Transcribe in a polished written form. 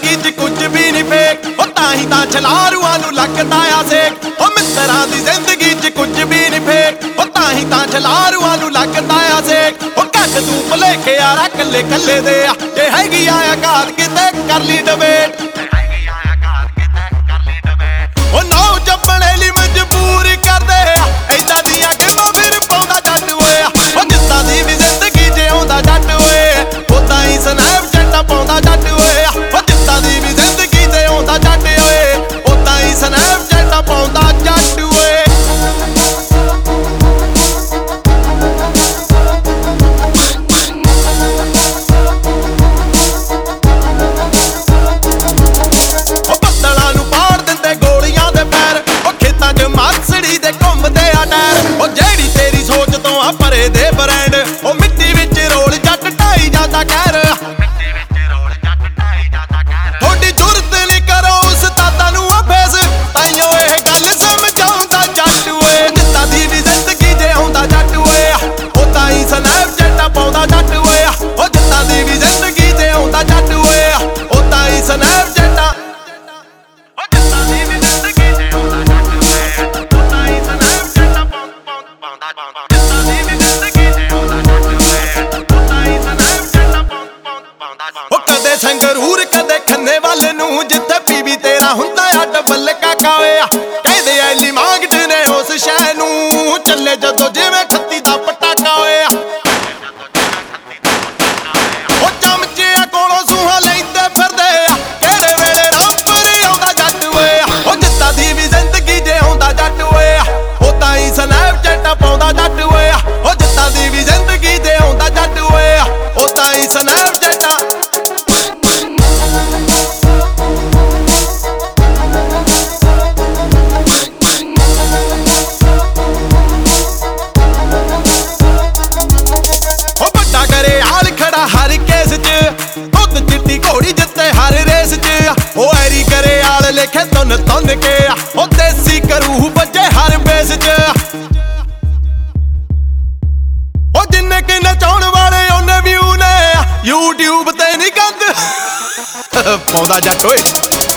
जिंदगी च कुछ भी नहीं फेक ताही तां छलारुआं नूं लगदा आ सेक मित्तरां दी जिंदगी च कुछ भी नहीं फेक ताही तां छलारुआं नूं लगदा आ सेक घट तू भुलेखे यारा कल्ले कल्ले दे जे हैगी आया घात किते कर ली डिबेट नौ जपने लई मजबूर कर दे ऐदां दियां गेमां फिर पाउंदा जट होए जिद्दां दी भी जिंदगी जिउंदा जट होए उदां ही स्नैपचैटां पाउंदा जट होए जिद्दां दी भी जिंदगी जिउंदा जट होए उदां ही स्नैपचैटां पाउंदा जट होए जेड़ी तेरी सोच तो आ परे दे ब्रांड मिट्टी विच रोल जट ढाई जाता कहर थोड़ी जुरत नहीं करो उस्तादां नूं आ फेस ताइयों इह गल समझाउंदा जट होए जिद्दां दी भी जिंदगी जिउंदा जट होए उदां ही स्नैपचैटां पाउंदा जट होए जिद्दां दी भी जिंदगी जिउंदा जट होए उदां ही स्नैपचैटां कदे संगरूर कदे खन्ने वाले नूं जिथे पीवी तेरा हुंदा आ डबल काका होया कहदे ऐली मांगट ने उस शह नूं चले जदों जिवें खत्ती दा पटाका होया चमचिया कोलों सूहा लैंदे फिरदे किहड़े वेले रामपुर आउंदा जट होया जिद्दां दी भी जिंदगी जिउंदा जट होया उदां ही स्नैपचैटां पाउंदा जट होया जिद्दां दी भी जिंदगी जिउंदा जट होया उदां ही स्नैपचैटां हर केस च दुध चिट्टी घोड़ी जिते हर रेस च ऐरी करे आल लेखे तुन तुन के देसी करूह बजे हर बेस च जिन्ने कि नचाउण वाले उन्ने व्यू ने यूट्यूब ते नहीं गंद पाउंदा जट होए